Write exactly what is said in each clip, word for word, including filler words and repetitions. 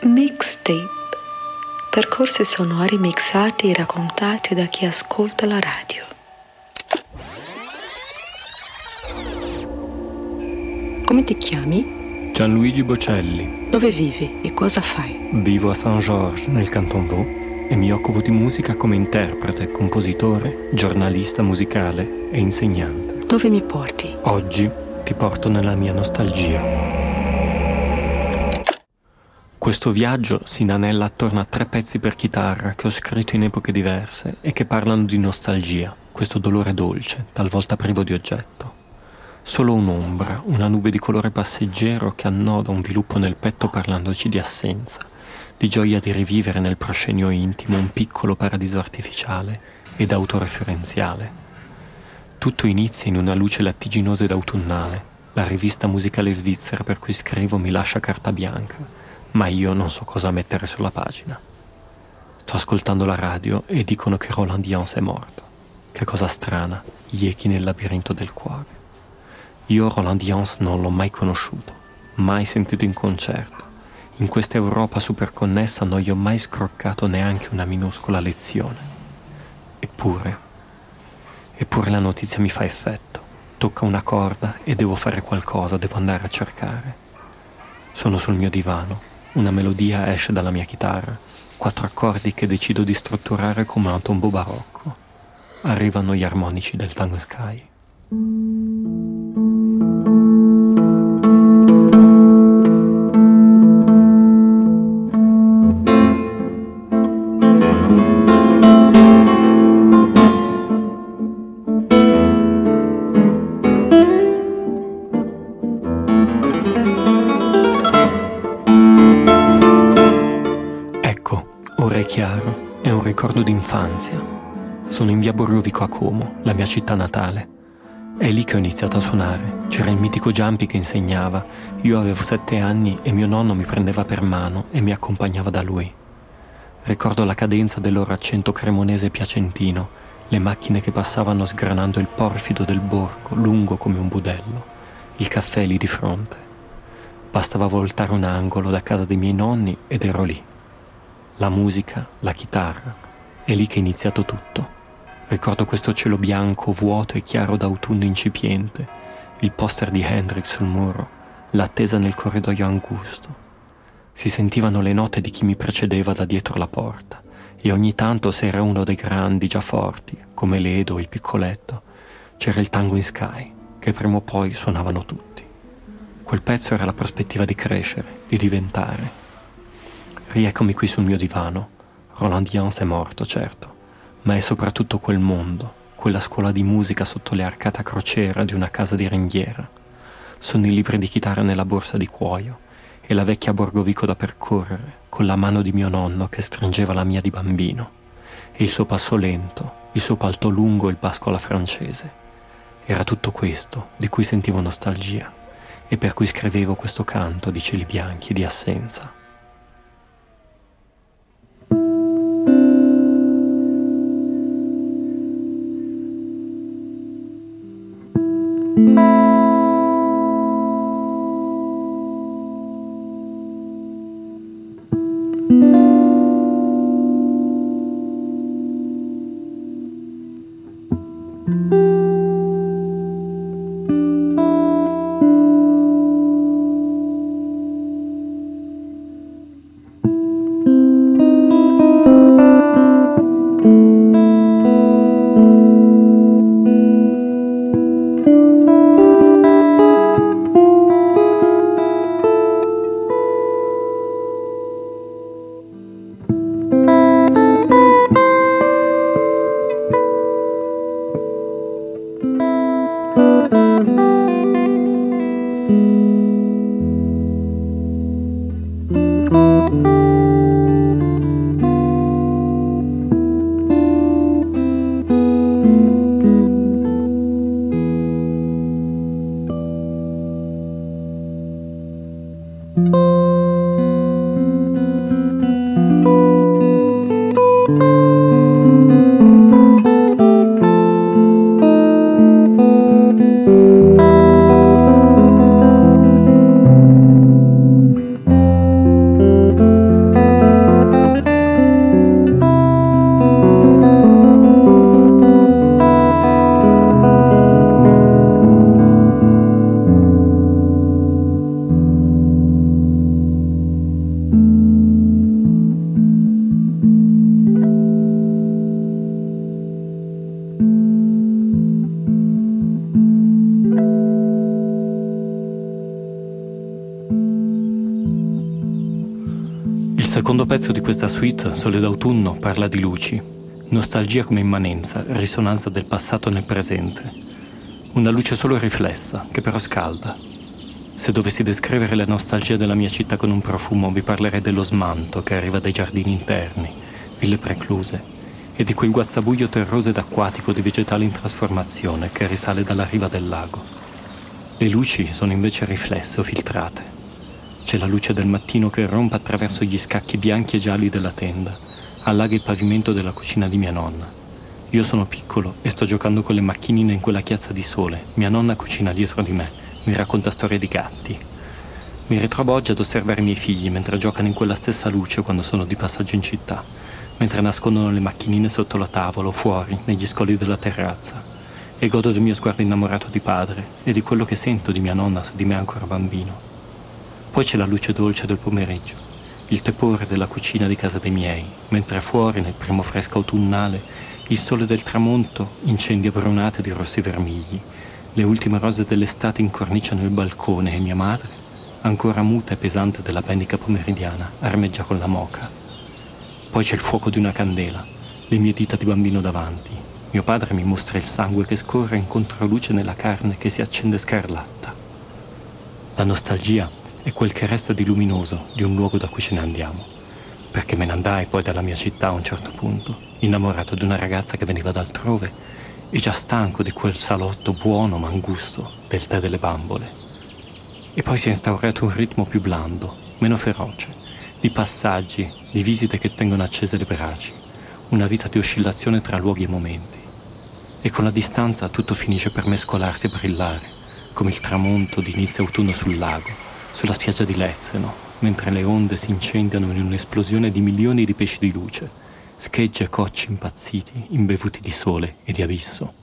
Mixtape. Percorsi sonori mixati e raccontati da chi ascolta la radio. Come ti chiami? Gianluigi Bocelli. Dove vivi e cosa fai? Vivo a Saint-Georges, nel Canton Vaud, e mi occupo di musica come interprete, compositore, giornalista musicale e insegnante. Dove mi porti? Oggi ti porto nella mia nostalgia. Questo viaggio si inanella attorno a tre pezzi per chitarra che ho scritto in epoche diverse e che parlano di nostalgia, questo dolore dolce, talvolta privo di oggetto. Solo un'ombra, una nube di colore passeggero che annoda un viluppo nel petto parlandoci di assenza, di gioia di rivivere nel proscenio intimo un piccolo paradiso artificiale ed autoreferenziale. Tutto inizia in una luce lattiginosa ed autunnale. La rivista musicale svizzera per cui scrivo mi lascia carta bianca, ma io non so cosa mettere sulla pagina. Sto ascoltando la radio e dicono che Roland Dyance è morto. Che cosa strana, gli echi nel labirinto del cuore. Io Roland Dyance non l'ho mai conosciuto, mai sentito in concerto. In questa Europa superconnessa non gli ho mai scroccato neanche una minuscola lezione. Eppure, eppure la notizia mi fa effetto. Tocca una corda e devo fare qualcosa, devo andare a cercare. Sono sul mio divano. Una melodia esce dalla mia chitarra, quattro accordi che decido di strutturare come un tombeau barocco. Arrivano gli armonici del Tango Sky. Ora è chiaro, è un ricordo d'infanzia. Sono in via Borrovico a Como, la mia città natale. È lì che ho iniziato a suonare. C'era il mitico Giampi che insegnava. Io avevo sette anni e mio nonno mi prendeva per mano e mi accompagnava da lui. Ricordo la cadenza del loro accento cremonese piacentino, le macchine che passavano sgranando il porfido del borgo, lungo come un budello, il caffè lì di fronte. Bastava voltare un angolo da casa dei miei nonni ed ero lì. La musica, la chitarra, è lì che è iniziato tutto. Ricordo questo cielo bianco, vuoto e chiaro d'autunno incipiente, il poster di Hendrix sul muro, l'attesa nel corridoio angusto. Si sentivano le note di chi mi precedeva da dietro la porta e ogni tanto, se era uno dei grandi già forti, come l'Edo o il Piccoletto, c'era il Tango in Sky, che prima o poi suonavano tutti. Quel pezzo era la prospettiva di crescere, di diventare. Rieccomi qui sul mio divano. Roland Dyance è morto, certo, ma è soprattutto quel mondo, quella scuola di musica sotto le arcate a crociera di una casa di ringhiera. Sono i libri di chitarra nella borsa di cuoio e la vecchia Borgovico da percorrere, con la mano di mio nonno che stringeva la mia di bambino, e il suo passo lento, il suo palto lungo e il basco alla francese. Era tutto questo di cui sentivo nostalgia e per cui scrivevo questo canto di cieli bianchi di assenza. secondo pezzo di questa suite, Sole d'autunno, parla di luci, nostalgia come immanenza, risonanza del passato nel presente. Una luce solo riflessa, che però scalda. Se dovessi descrivere la nostalgia della mia città con un profumo, vi parlerei dello smanto che arriva dai giardini interni, ville precluse, e di quel guazzabuglio terroso ed acquatico di vegetali in trasformazione che risale dalla riva del lago. Le luci sono invece riflesse o filtrate. C'è la luce del mattino che rompe attraverso gli scacchi bianchi e gialli della tenda, allaga il pavimento della cucina di mia nonna. Io sono piccolo e sto giocando con le macchinine in quella chiazza di sole. Mia nonna cucina dietro di me, mi racconta storie di gatti. Mi ritrovo oggi ad osservare i miei figli mentre giocano in quella stessa luce quando sono di passaggio in città, mentre nascondono le macchinine sotto la tavola o fuori, negli scogli della terrazza, e godo del mio sguardo innamorato di padre e di quello che sento di mia nonna su di me ancora bambino. Poi c'è la luce dolce del pomeriggio, il tepore della cucina di casa dei miei, mentre fuori, nel primo fresco autunnale, il sole del tramonto incendia brunate di rossi vermigli. Le ultime rose dell'estate incorniciano il balcone e mia madre, ancora muta e pesante della pennica pomeridiana, armeggia con la moka. Poi c'è il fuoco di una candela, le mie dita di bambino davanti. Mio padre mi mostra il sangue che scorre in controluce nella carne che si accende scarlatta. La nostalgia è quel che resta di luminoso di un luogo da cui ce ne andiamo, perché me ne andai poi dalla mia città a un certo punto, innamorato di una ragazza che veniva da altrove e già stanco di quel salotto buono ma angusto del tè delle bambole. E poi si è instaurato un ritmo più blando, meno feroce, di passaggi, di visite che tengono accese le braci, una vita di oscillazione tra luoghi e momenti. E con la distanza tutto finisce per mescolarsi e brillare, come il tramonto di inizio autunno sul lago, sulla spiaggia di Lezzeno, mentre le onde si incendiano in un'esplosione di milioni di pesci di luce, schegge e cocci impazziti, imbevuti di sole e di abisso.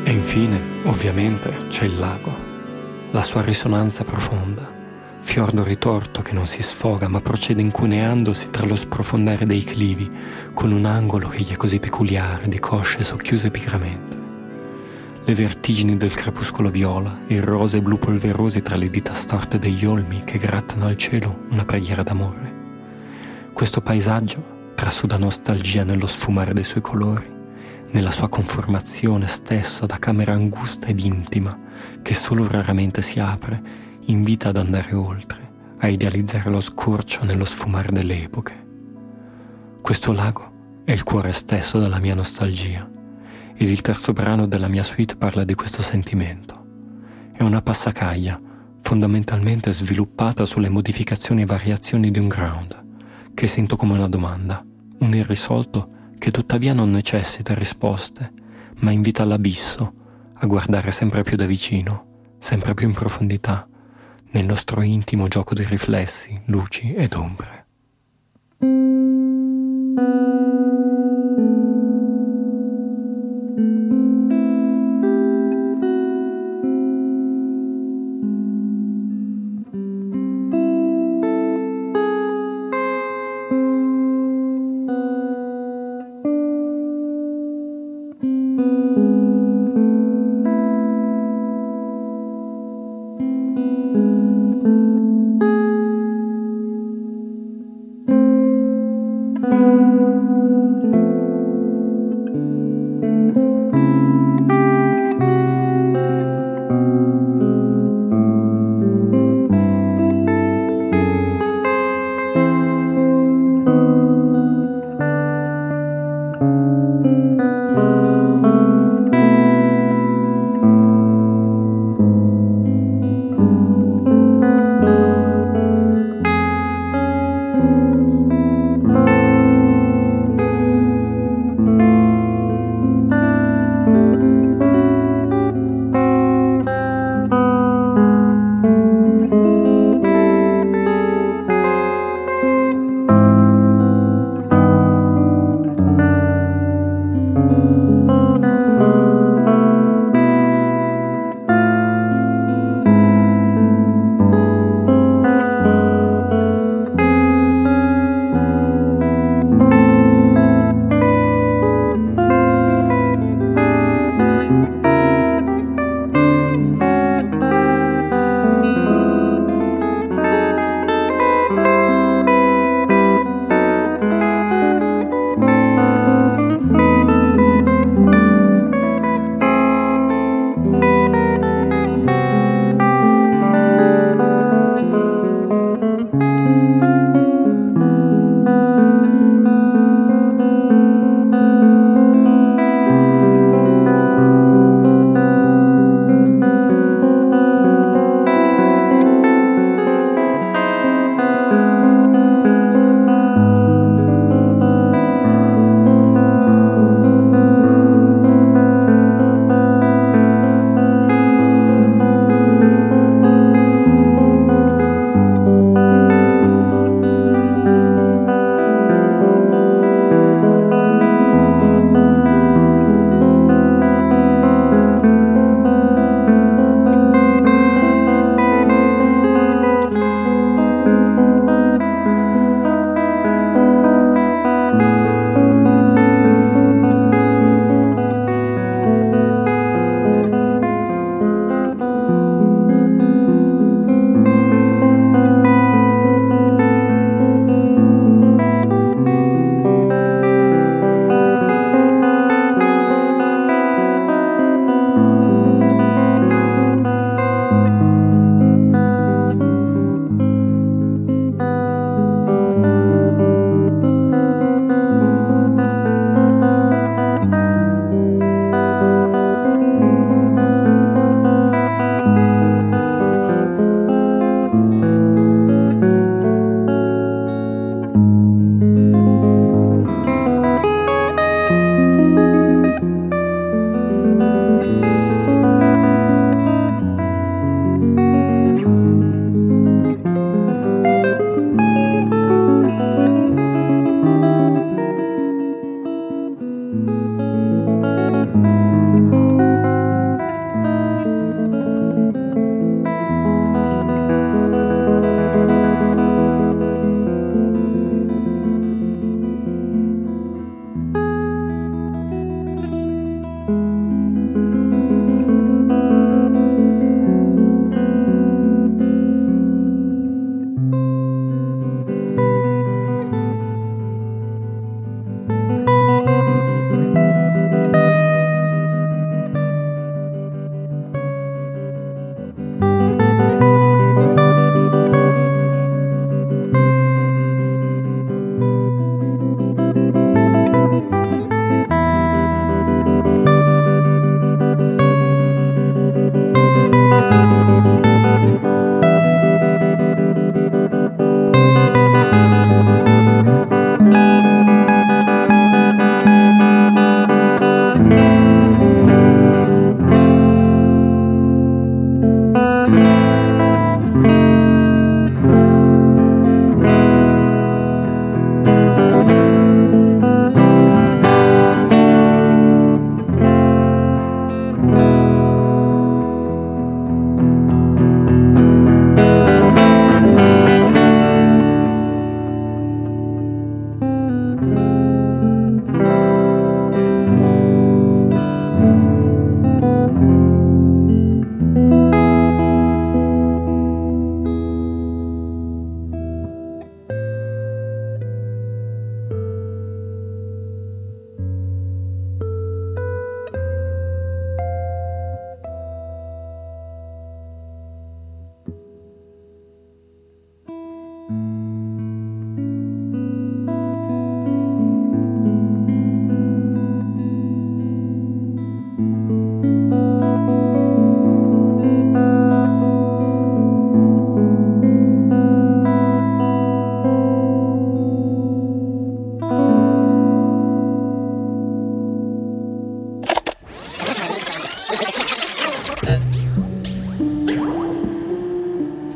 E infine, ovviamente, c'è il lago. La sua risonanza profonda, fiordo ritorto che non si sfoga ma procede incuneandosi tra lo sprofondare dei clivi, con un angolo che gli è così peculiare di cosce socchiuse pigramente. Le vertigini del crepuscolo viola, il rosa e blu polverosi tra le dita storte degli olmi che grattano al cielo una preghiera d'amore. Questo paesaggio trasuda nostalgia nello sfumare dei suoi colori, nella sua conformazione stessa da camera angusta ed intima che solo raramente si apre, invita ad andare oltre, a idealizzare lo scorcio nello sfumare delle epoche. Questo lago è il cuore stesso della mia nostalgia, ed il terzo brano della mia suite parla di questo sentimento. È una passacaglia fondamentalmente sviluppata sulle modificazioni e variazioni di un ground, che sento come una domanda, un irrisolto che tuttavia non necessita risposte, ma invita all'abisso, a guardare sempre più da vicino, sempre più in profondità, nel nostro intimo gioco di riflessi, luci ed ombre.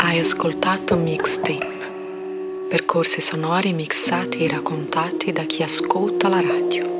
Hai ascoltato Mixtape, percorsi sonori mixati e raccontati da chi ascolta la radio.